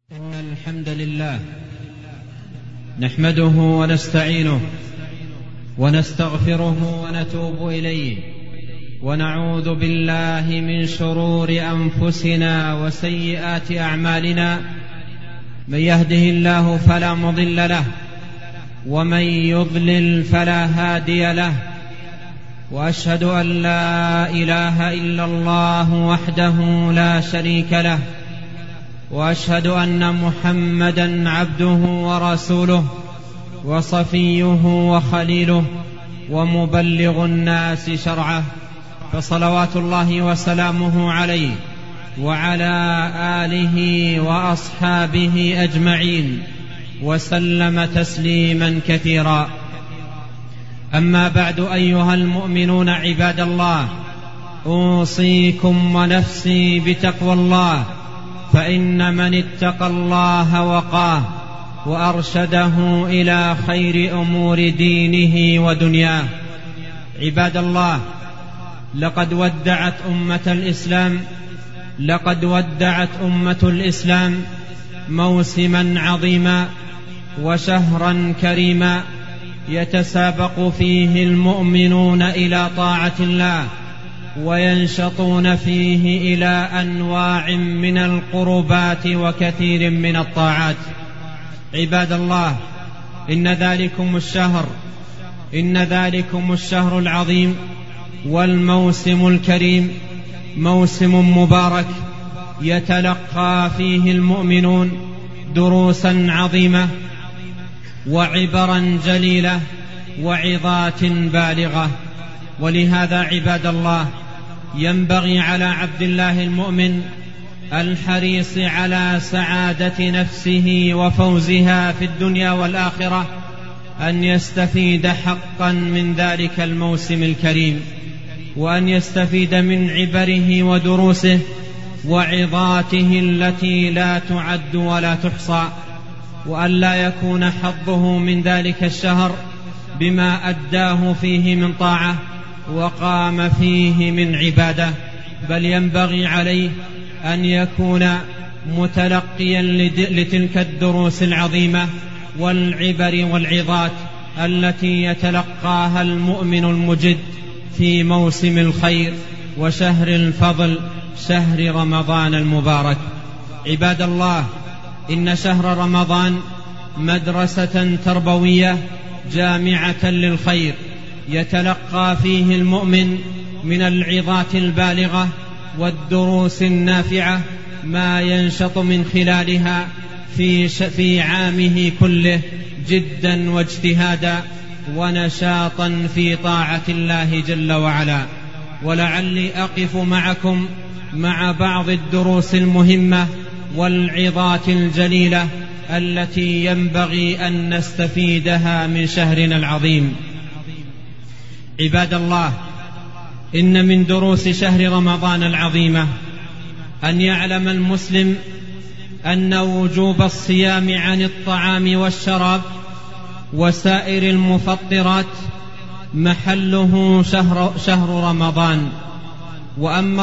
إن الحمد لله نحمده ونستعينه ونستغفره ونتوب إليه ونعوذ بالله من شرور أنفسنا وسيئات أعمالنا. من يهده الله فلا مضل له ومن يضلل فلا هادي له، وأشهد أن لا إله إلا الله وحده لا شريك له، وأشهد أن محمدًا عبده ورسوله وصفيه وخليله ومبلغ الناس شرعه، فصلوات الله وسلامه عليه وعلى آله وأصحابه أجمعين وسلم تسليما كثيرا. أما بعد، أيها المؤمنون عباد الله، أوصيكم ونفسي بتقوى الله، فإن من اتقى الله وقاه وأرشده إلى خير أمور دينه ودنياه. عباد الله، لقد ودعت أمة الإسلام موسما عظيما وشهرا كريما يتسابق فيه المؤمنون إلى طاعة الله، وينشطون فيه إلى أنواع من القربات وكثير من الطاعات. عباد الله، إن ذلكم الشهر العظيم والموسم الكريم موسم مبارك يتلقى فيه المؤمنون دروسا عظيمة وعبرا جليلة وعظات بالغة. ولهذا عباد الله، ينبغي على عبد الله المؤمن الحريص على سعادة نفسه وفوزها في الدنيا والآخرة أن يستفيد حقا من ذلك الموسم الكريم، وأن يستفيد من عبره ودروسه وعظاته التي لا تعد ولا تحصى، وأن لا يكون حظه من ذلك الشهر بما أداه فيه من طاعة وقام فيه من عبادة، بل ينبغي عليه أن يكون متلقيا لتلك الدروس العظيمة والعبر والعظات التي يتلقاها المؤمن المجد في موسم الخير وشهر الفضل، شهر رمضان المبارك. عباد الله، إن شهر رمضان مدرسة تربوية جامعة للخير يتلقى فيه المؤمن من العظات البالغة والدروس النافعة ما ينشط من خلالها في عامه كله جدا واجتهادا ونشاطا في طاعة الله جل وعلا. ولعلي أقف معكم مع بعض الدروس المهمة والعظات الجليلة التي ينبغي أن نستفيدها من شهرنا العظيم. عباد الله، إن من دروس شهر رمضان العظيمة أن يعلم المسلم أن وجوب الصيام عن الطعام والشراب وسائر المفطرات محله شهر رمضان. وأما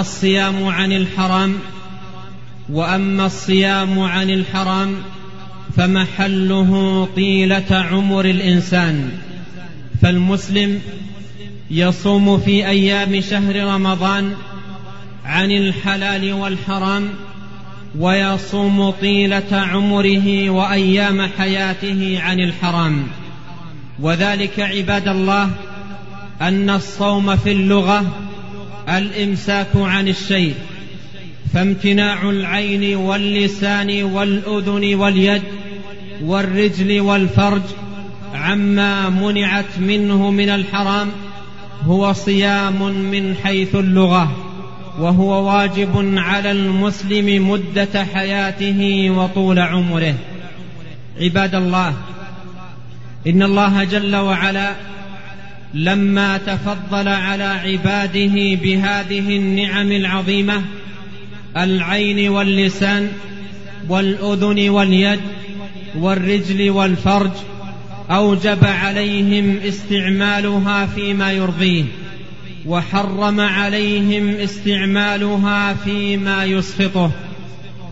الصيام عن الحرام فمحله طيلة عمر الإنسان. فالمسلم يصوم في أيام شهر رمضان عن الحلال والحرام، ويصوم طيلة عمره وأيام حياته عن الحرام. وذلك عباد الله أن الصوم في اللغة الإمساك عن الشيء، فامتناع العين واللسان والأذن واليد والرجل والفرج عما منعت منه من الحرام هو صيام من حيث اللغة، وهو واجب على المسلم مدة حياته وطول عمره. عباد الله، إن الله جل وعلا لما تفضل على عباده بهذه النعم العظيمة، العين واللسان والأذن واليد والرجل والفرج، أوجب عليهم استعمالها فيما يرضيه، وحرم عليهم استعمالها فيما يسخطه.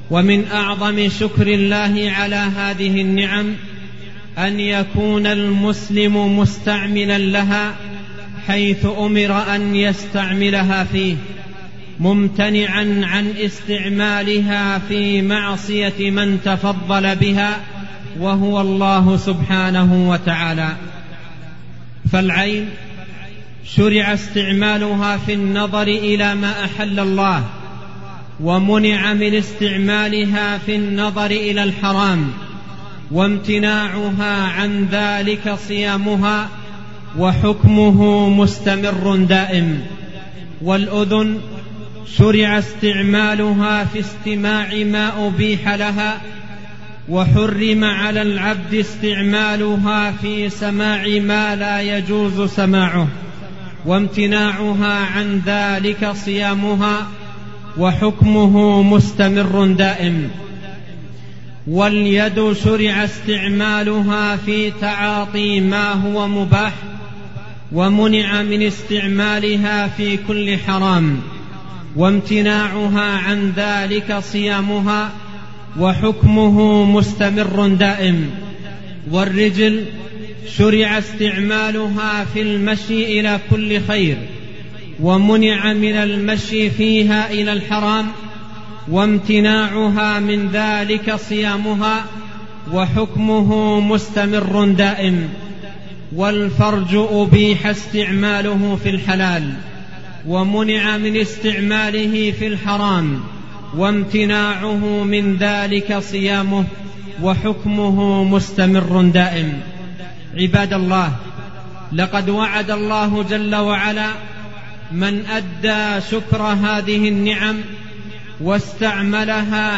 ومن أعظم شكر الله على هذه النعم أن يكون المسلم مستعملا لها حيث أمر أن يستعملها فيه، ممتنعا عن استعمالها في معصية من تفضل بها وهو الله سبحانه وتعالى. فالعين شرع استعمالها في النظر إلى ما أحل الله، ومنع من استعمالها في النظر إلى الحرام، وامتناعها عن ذلك صيامها، وحكمه مستمر دائم. والأذن شرع استعمالها في استماع ما أبيح لها، وحرم على العبد استعمالها في سماع ما لا يجوز سماعه، وامتناعها عن ذلك صيامها، وحكمه مستمر دائم. واليد شرع استعمالها في تعاطي ما هو مباح، ومنع من استعمالها في كل حرام، وامتناعها عن ذلك صيامها، وحكمه مستمر دائم. والرجل شرع استعمالها في المشي إلى كل خير، ومنع من المشي فيها إلى الحرام، وامتناعها من ذلك صيامها، وحكمه مستمر دائم. والفرج أبيح استعماله في الحلال، ومنع من استعماله في الحرام، وامتناعه من ذلك صيامه، وحكمه مستمر دائم. عباد الله، لقد وعد الله جل وعلا من أدى شكر هذه النعم واستعملها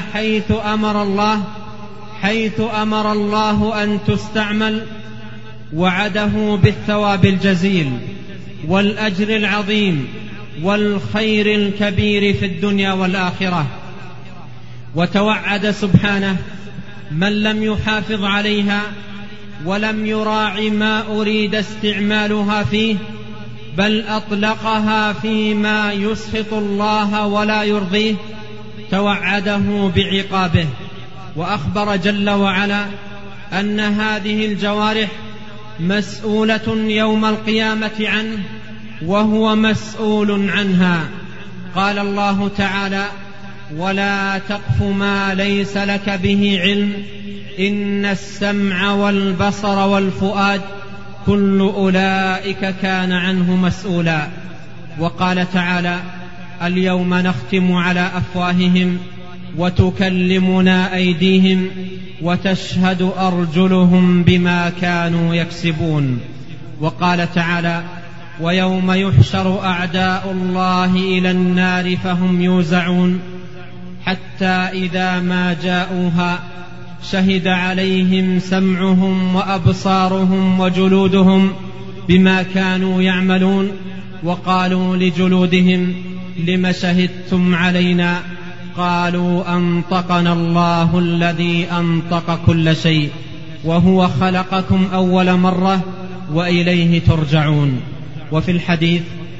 حيث أمر الله أن تستعمل، وعده بالثواب الجزيل والأجر العظيم والخير الكبير في الدنيا والآخرة. وتوعد سبحانه من لم يحافظ عليها ولم يراع ما أريد استعمالها فيه، بل أطلقها فيما يسخط الله ولا يرضيه، توعده بعقابه. وأخبر جل وعلا أن هذه الجوارح مسؤولة يوم القيامة عنه، وهو مسؤول عنها. قال الله تعالى: ولا تقف ما ليس لك به علم إن السمع والبصر والفؤاد كل أولئك كان عنه مسؤولا. وقال تعالى: اليوم نختم على أفواههم وتكلمنا أيديهم وتشهد أرجلهم بما كانوا يكسبون. وقال تعالى: ويوم يحشر أعداء الله إلى النار فهم يوزعون حتى إذا ما جاءوها شهد عليهم سمعهم وأبصارهم وجلودهم بما كانوا يعملون، وقالوا لجلودهم لم شهدتم علينا؟ قالوا أنطقنا الله الذي أنطق كل شيء وهو خلقكم أول مرة وإليه ترجعون. وفي الحديث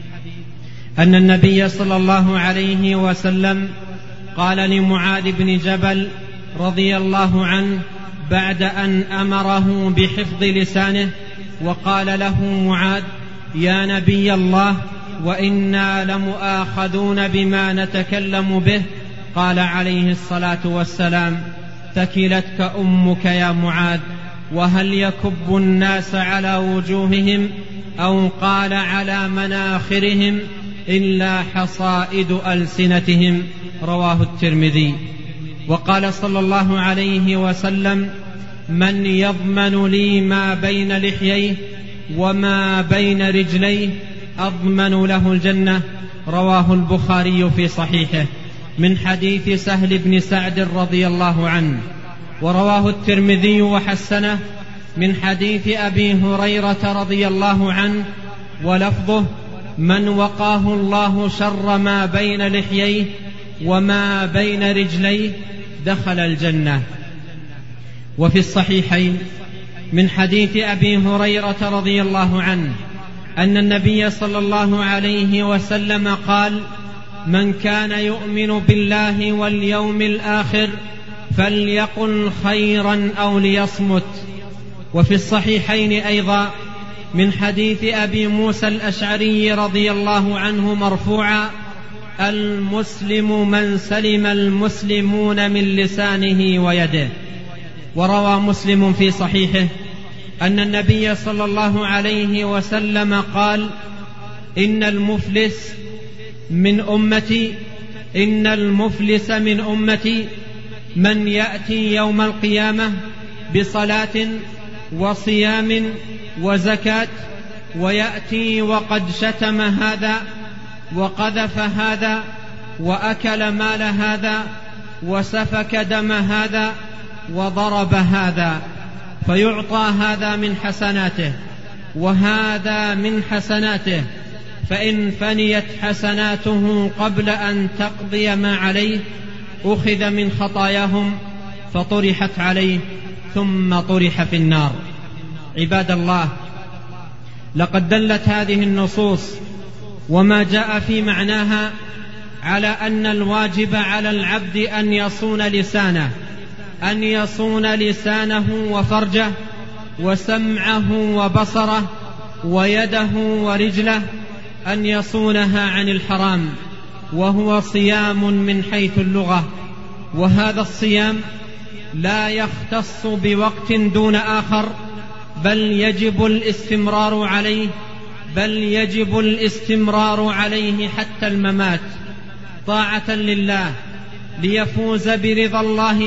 أن النبي صلى الله عليه وسلم قال لمعاذ بن جبل رضي الله عنه بعد أن أمره بحفظ لسانه، وقال له معاذ: يا نبي الله، وإنا لمؤاخذون بما نتكلم به. قال عليه الصلاة والسلام: ثكلتك أمك يا معاذ، وهل يكب الناس على وجوههم أو قال على مناخرهم إلا حصائد ألسنتهم. رواه الترمذي. وقال صلى الله عليه وسلم: من يضمن لي ما بين لحييه وما بين رجليه أضمن له الجنة. رواه البخاري في صحيحه من حديث سهل بن سعد رضي الله عنه. ورواه الترمذي وحسنه من حديث أبي هريرة رضي الله عنه، ولفظه: من وقاه الله شر ما بين لحييه وما بين رجليه دخل الجنة. وفي الصحيحين من حديث أبي هريرة رضي الله عنه أن النبي صلى الله عليه وسلم قال: من كان يؤمن بالله واليوم الآخر فليقل خيرا أو ليصمت. وفي الصحيحين أيضا من حديث أبي موسى الأشعري رضي الله عنه مرفوعا: المسلم من سلم المسلمون من لسانه ويده. وروى مسلم في صحيحه أن النبي صلى الله عليه وسلم قال: إن المفلس من أمتي من يأتي يوم القيامة بصلاة وصيام وزكاة، ويأتي وقد شتم هذا وقذف هذا وأكل مال هذا وسفك دم هذا وضرب هذا، فيعطى هذا من حسناته وهذا من حسناته، فإن فنيت حسناته قبل أن تقضي ما عليه أخذ من خطاياهم فطرحت عليه ثم طرح في النار. عباد الله، لقد دلت هذه النصوص وما جاء في معناها على أن الواجب على العبد أن يصون لسانه وفرجه وسمعه وبصره ويده ورجله، أن يصونها عن الحرام، وهو صيام من حيث اللغة. وهذا الصيام لا يختص بوقت دون آخر، بل يجب الاستمرار عليه حتى الممات، طاعة لله ليفوز برضا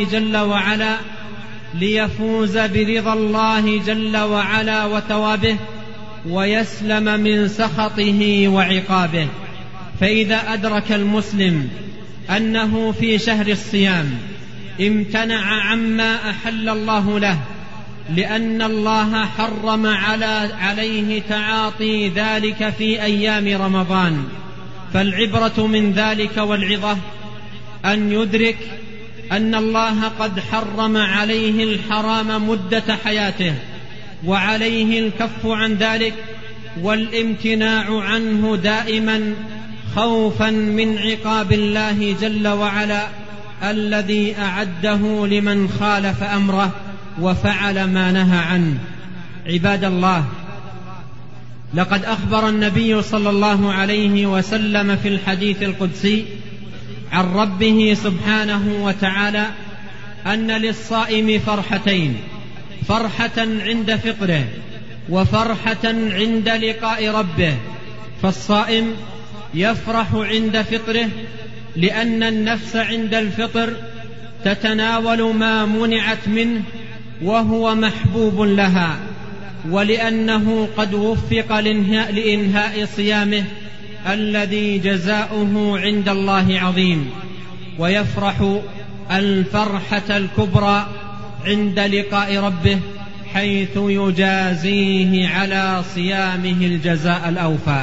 الله جل وعلا وثوابه، ويسلم من سخطه وعقابه. فإذا أدرك المسلم أنه في شهر الصيام امتنع عما أحل الله له لأن الله حرم عليه تعاطي ذلك في أيام رمضان، فالعبرة من ذلك والعظة أن يدرك أن الله قد حرم عليه الحرام مدة حياته، وعليه الكف عن ذلك والامتناع عنه دائما، خوفا من عقاب الله جل وعلا الذي أعده لمن خالف أمره وفعل ما نهى عنه. عباد الله، لقد أخبر النبي صلى الله عليه وسلم في الحديث القدسي عن ربه سبحانه وتعالى أن للصائم فرحتين: فرحة عند فطره وفرحة عند لقاء ربه. فالصائم يفرح عند فطره لأن النفس عند الفطر تتناول ما منعت منه وهو محبوب لها، ولأنه قد وفق لإنهاء صيامه الذي جزاؤه عند الله عظيم. ويفرح الفرحة الكبرى عند لقاء ربه حيث يجازيه على صيامه الجزاء الأوفى.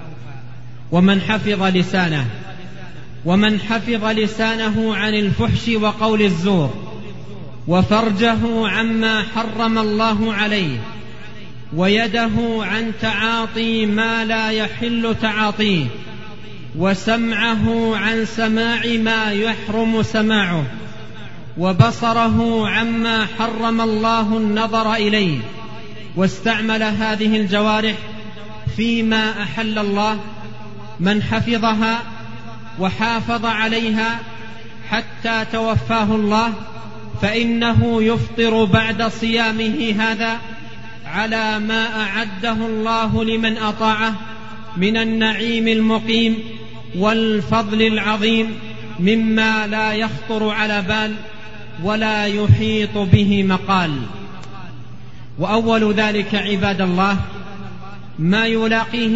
ومن حفظ لسانه عن الفحش وقول الزور، وفرجه عما حرم الله عليه، ويده عن تعاطي ما لا يحل تعاطيه، وسمعه عن سماع ما يحرم سماعه، وبصره عما حرم الله النظر إليه، واستعمل هذه الجوارح فيما أحل الله، من حفظها وحافظ عليها حتى توفاه الله فإنه يفطر بعد صيامه هذا على ما أعده الله لمن أطاعه من النعيم المقيم والفضل العظيم مما لا يخطر على بال ولا يحيط به مقال. وأول ذلك عباد الله ما يلاقيه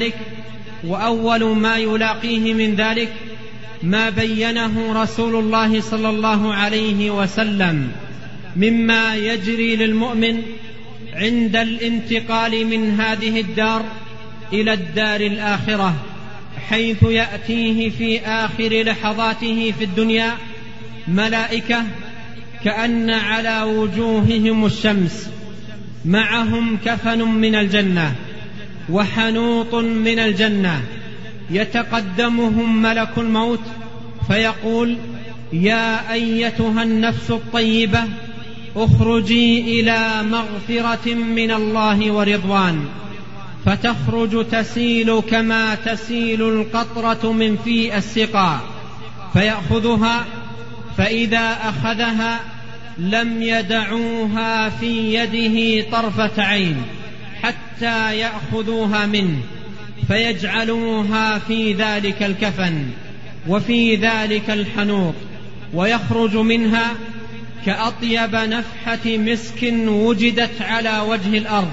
من ذلك ما بينه رسول الله صلى الله عليه وسلم مما يجري للمؤمن عند الانتقال من هذه الدار إلى الدار الآخرة، حيث يأتيه في آخر لحظاته في الدنيا ملائكة كأن على وجوههم الشمس، معهم كفن من الجنة وحنوط من الجنة، يتقدمهم ملك الموت فيقول: يا أيتها النفس الطيبة اخرجي إلى مغفرة من الله ورضوان، فتخرج تسيل كما تسيل القطرة من في السقا، فيأخذها، فإذا أخذها لم يدعوها في يده طرفة عين حتى يأخذوها منه، فيجعلوها في ذلك الكفن وفي ذلك الحنوط، ويخرج منها كأطيب نفحة مسك وجدت على وجه الأرض.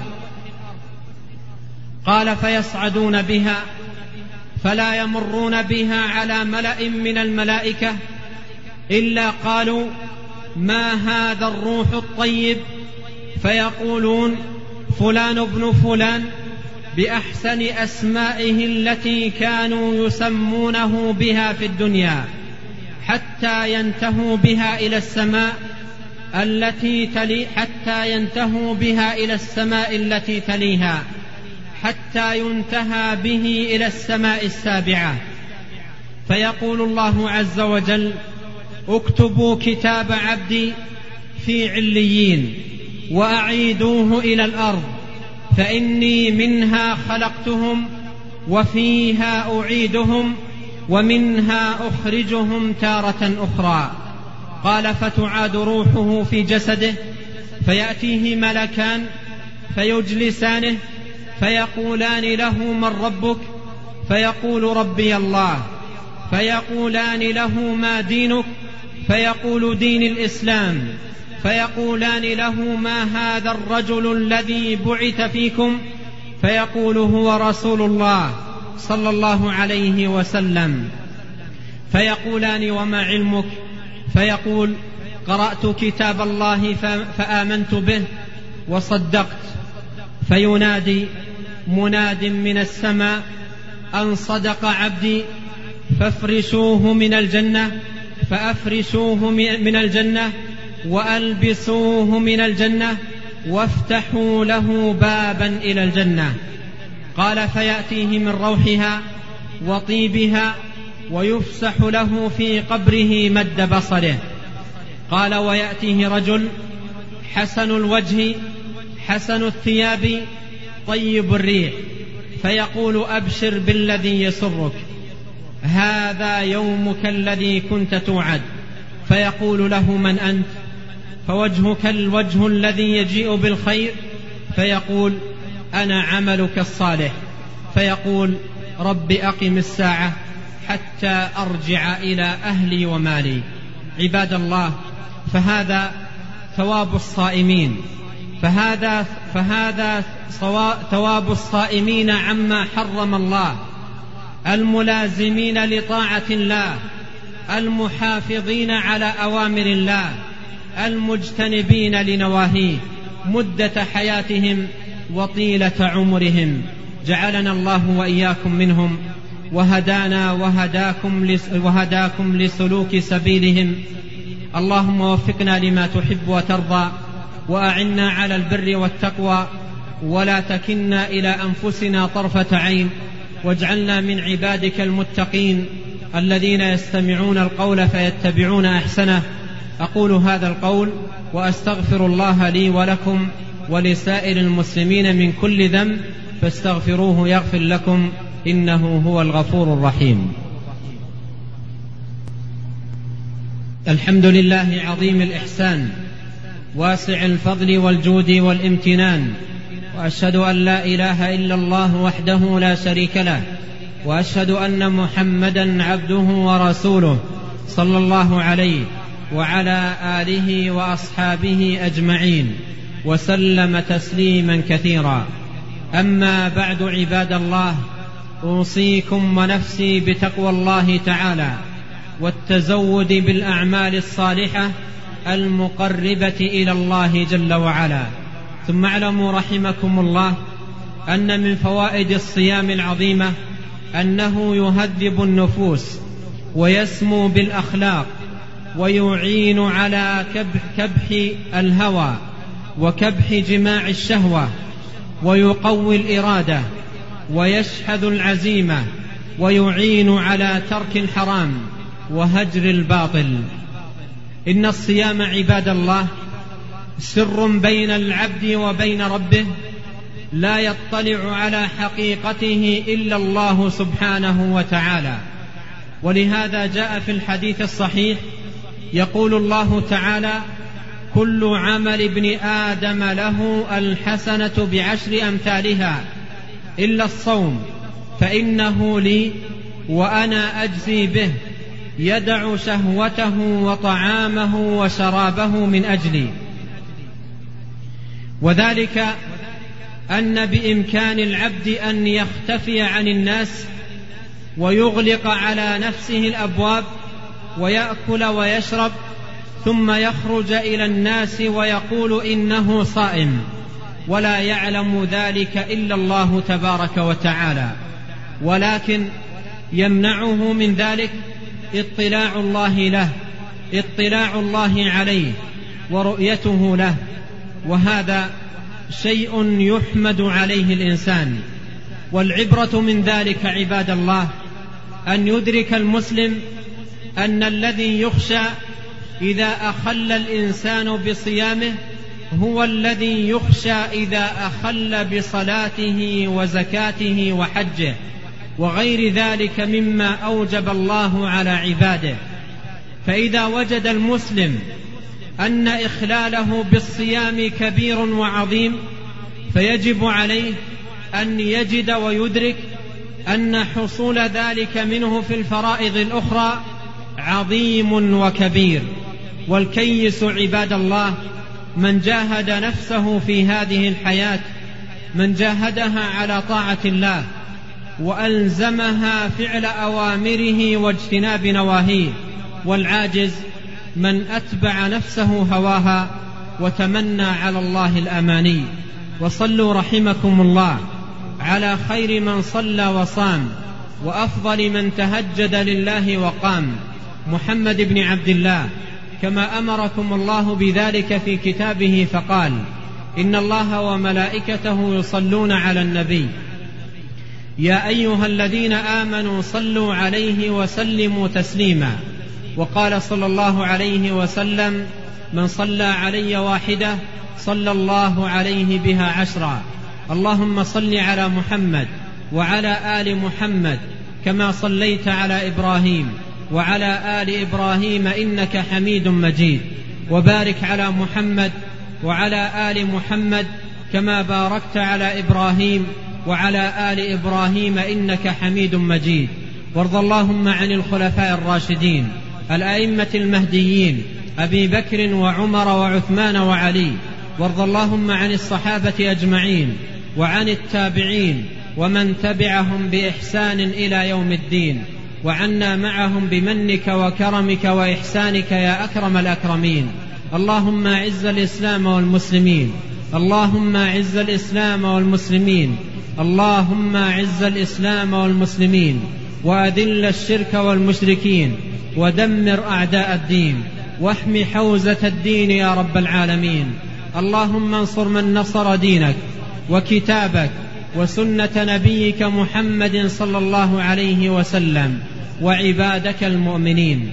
قال: فيصعدون بها فلا يمرون بها على ملأ من الملائكة إلا قالوا: ما هذا الروح الطيب؟ فيقولون: فلان ابن فلان، بأحسن أسمائه التي كانوا يسمونه بها في الدنيا، حتى ينتهوا بها إلى السماء التي تليها، حتى ينتهى به إلى السماء السابعة. فيقول الله عز وجل: اكتبوا كتاب عبدي في عليين وأعيدوه إلى الأرض، فإني منها خلقتهم وفيها أعيدهم ومنها أخرجهم تارة أخرى. قال: فتعاد روحه في جسده، فيأتيه ملكان فيجلسانه فيقولان له: من ربك؟ فيقول: ربي الله. فيقولان له: ما دينك؟ فيقول: دين الإسلام. فيقولان له: ما هذا الرجل الذي بعث فيكم؟ فيقول: هو رسول الله صلى الله عليه وسلم. فيقولان: وما علمك؟ فيقول: قرأت كتاب الله فآمنت به وصدقت. فينادي مناد من السماء: أن صدق عبدي، فافرشوه من الجنة، فأفرشوه من الجنة، وألبسوه من الجنة، وافتحوا له بابا إلى الجنة. قال: فيأتيه من روحها وطيبها، ويفسح له في قبره مد بصره. قال: ويأتيه رجل حسن الوجه حسن الثياب طيب الريح، فيقول: أبشر بالذي يسرك، هذا يومك الذي كنت توعد. فيقول له: من أنت؟ فوجهك الوجه الذي يجيء بالخير. فيقول: أنا عملك الصالح. فيقول: رب أقم الساعة حتى أرجع إلى أهلي ومالي. عباد الله، فهذا ثواب الصائمين، فهذا ثواب الصائمين عما حرم الله، الملازمين لطاعة الله، المحافظين على أوامر الله، المجتنبين لنواهيه مدة حياتهم وطيلة عمرهم. جعلنا الله وإياكم منهم، وهدانا وهداكم لسلوك سبيلهم. اللهم وفقنا لما تحب وترضى، وأعنا على البر والتقوى، ولا تكلنا إلى أنفسنا طرفة عين، واجعلنا من عبادك المتقين الذين يستمعون القول فيتبعون أحسنه. أقول هذا القول وأستغفر الله لي ولكم ولسائر المسلمين من كل ذنب، فاستغفروه يغفر لكم، إنه هو الغفور الرحيم. الحمد لله عظيم الإحسان، واسع الفضل والجود والامتنان، وأشهد أن لا إله إلا الله وحده لا شريك له، وأشهد أن محمدا عبده ورسوله صلى الله عليه وعلى آله وأصحابه أجمعين، وسلم تسليما كثيرا. أما بعد، عباد الله، أوصيكم ونفسي بتقوى الله تعالى والتزود بالأعمال الصالحة المقربة إلى الله جل وعلا. ثم اعلموا رحمكم الله أن من فوائد الصيام العظيمة أنه يهذب النفوس ويسمو بالأخلاق، ويعين على كبح الهوى وكبح جماع الشهوة، ويقوي الإرادة، ويشحذ العزيمة، ويعين على ترك الحرام وهجر الباطل. إن الصيام عباد الله سر بين العبد وبين ربه لا يطلع على حقيقته إلا الله سبحانه وتعالى. ولهذا جاء في الحديث الصحيح يقول الله تعالى: كل عمل ابن آدم له الحسنة بعشر أمثالها إلا الصوم فإنه لي وأنا أجزي به، يدع شهوته وطعامه وشرابه من أجلي. وذلك أن بإمكان العبد أن يختفي عن الناس ويغلق على نفسه الأبواب ويأكل ويشرب ثم يخرج إلى الناس ويقول إنه صائم، ولا يعلم ذلك إلا الله تبارك وتعالى، ولكن يمنعه من ذلك اطلاع الله له، اطلاع الله عليه ورؤيته له، وهذا شيء يحمد عليه الإنسان. والعبرة من ذلك عباد الله أن يدرك المسلم أن الذي يخشى إذا أخل الإنسان بصيامه هو الذي يخشى إذا أخل بصلاته وزكاته وحجه وغير ذلك مما أوجب الله على عباده. فإذا وجد المسلم أن إخلاله بالصيام كبير وعظيم فيجب عليه أن يجد ويدرك أن حصول ذلك منه في الفرائض الأخرى عظيم وكبير. والكيس عباد الله من جاهد نفسه في هذه الحياة، من جاهدها على طاعة الله وألزمها فعل أوامره واجتناب نواهيه. والعاجز من أتبع نفسه هواها وتمنى على الله الأماني. وصلوا رحمكم الله على خير من صلى وصام وأفضل من تهجد لله وقام، محمد بن عبد الله، كما أمركم الله بذلك في كتابه فقال: إن الله وملائكته يصلون على النبي يا أيها الذين آمنوا صلوا عليه وسلموا تسليما. وقال صلى الله عليه وسلم: من صلى علي واحدة صلى الله عليه بها عشرا. اللهم صل على محمد وعلى آل محمد كما صليت على إبراهيم وعلى آل إبراهيم إنك حميد مجيد، وبارك على محمد وعلى آل محمد كما باركت على إبراهيم وعلى آل إبراهيم إنك حميد مجيد. وارض اللهم عن الخلفاء الراشدين الأئمة المهديين أبي بكر وعمر وعثمان وعلي. وارض اللهم عن الصحابة أجمعين وعن التابعين ومن تبعهم بإحسان إلى يوم الدين، وعنا معهم بمنك وكرمك وإحسانك يا أكرم الأكرمين. اللهم أعز الإسلام والمسلمين، اللهم أعز الإسلام والمسلمين، اللهم أعز الإسلام والمسلمين، وأذل الشرك والمشركين، ودمر أعداء الدين، واحم حوزة الدين يا رب العالمين. اللهم انصر من نصر دينك وكتابك وسنة نبيك محمد صلى الله عليه وسلم وعبادك المؤمنين.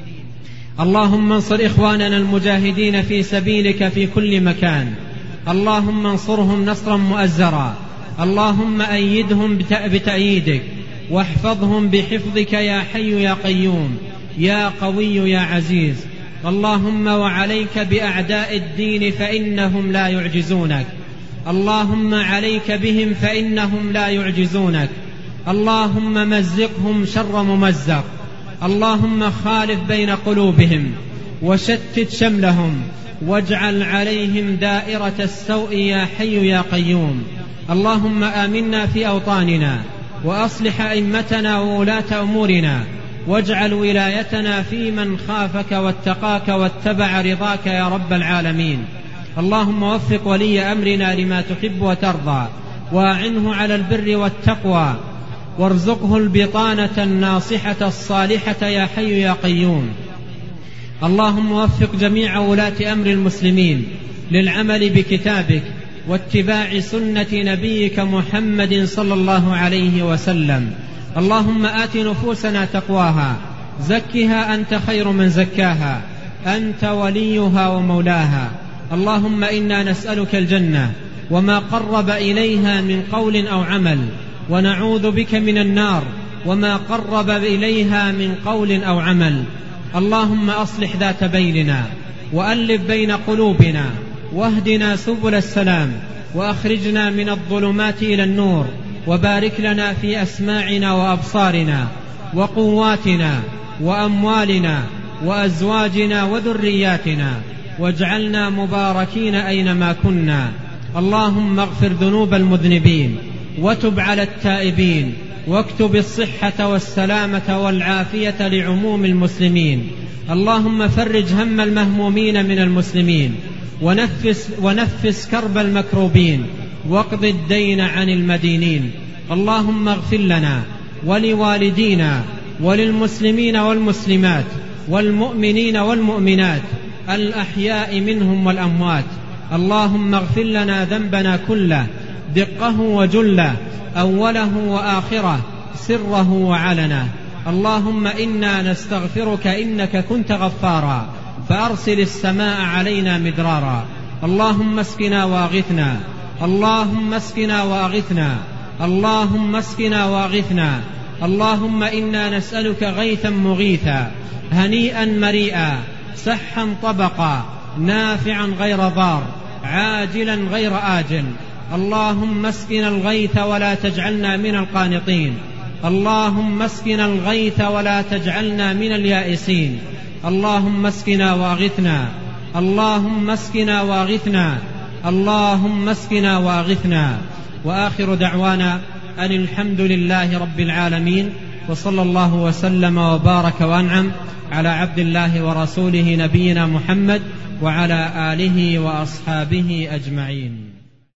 اللهم انصر إخواننا المجاهدين في سبيلك في كل مكان، اللهم انصرهم نصرا مؤزرا، اللهم أيدهم بتأييدك واحفظهم بحفظك يا حي يا قيوم يا قوي يا عزيز. اللهم وعليك بأعداء الدين فإنهم لا يعجزونك، اللهم عليك بهم فإنهم لا يعجزونك. اللهم مزقهم شر ممزق، اللهم خالف بين قلوبهم وشتت شملهم واجعل عليهم دائرة السوء يا حي يا قيوم. اللهم آمنا في أوطاننا وأصلح أئمتنا وولاة أمورنا، واجعل ولايتنا في من خافك واتقاك واتبع رضاك يا رب العالمين. اللهم وفق ولي أمرنا لما تحب وترضى، وأعنه على البر والتقوى، وارزقه البطانة الناصحة الصالحة يا حي يا قيوم. اللهم وفق جميع ولاة أمر المسلمين للعمل بكتابك واتباع سنة نبيك محمد صلى الله عليه وسلم، اللهم آت نفوسنا تقواها، زكها أنت خير من زكاها، أنت وليها ومولاها. اللهم إنا نسألك الجنة وما قرب إليها من قول أو عمل، ونعوذ بك من النار وما قرب إليها من قول أو عمل. اللهم أصلح ذات بيننا وألف بين قلوبنا، واهدنا سبل السلام، وأخرجنا من الظلمات إلى النور، وبارك لنا في أسماعنا وأبصارنا وقواتنا وأموالنا وأزواجنا وذرياتنا، واجعلنا مباركين أينما كنا. اللهم اغفر ذنوب المذنبين، وتب على التائبين، واكتب الصحة والسلامة والعافية لعموم المسلمين. اللهم فرج هم المهمومين من المسلمين، ونفس كرب المكروبين، واقض الدين عن المدينين. اللهم اغفر لنا ولوالدينا وللمسلمين والمسلمات والمؤمنين والمؤمنات الأحياء منهم والأموات. اللهم اغفر لنا ذنبنا كله، دقه وجله، أوله وآخره، سره وعلنه. اللهم إنا نستغفرك إنك كنت غفارا، فأرسل السماء علينا مدرارا. اللهم اسقنا واغثنا، اللهم اسقنا واغثنا، اللهم اسقنا واغثنا. اللهم إنا نسألك غيثا مغيثا، هنيئا مريئا، سحا طبقا، نافعا غير ضار، عاجلا غير آجل. اللهم اسقنا الغيث ولا تجعلنا من القانطين. اللهم اسقنا الغيث ولا تجعلنا من اليائسين. اللهم اسقنا واغثنا، اللهم اسقنا واغثنا، اللهم اسقنا واغثنا. وآخر دعوانا أن الحمد لله رب العالمين، وصلى الله وسلم وبارك وأنعم على عبد الله ورسوله نبينا محمد وعلى آله وأصحابه أجمعين.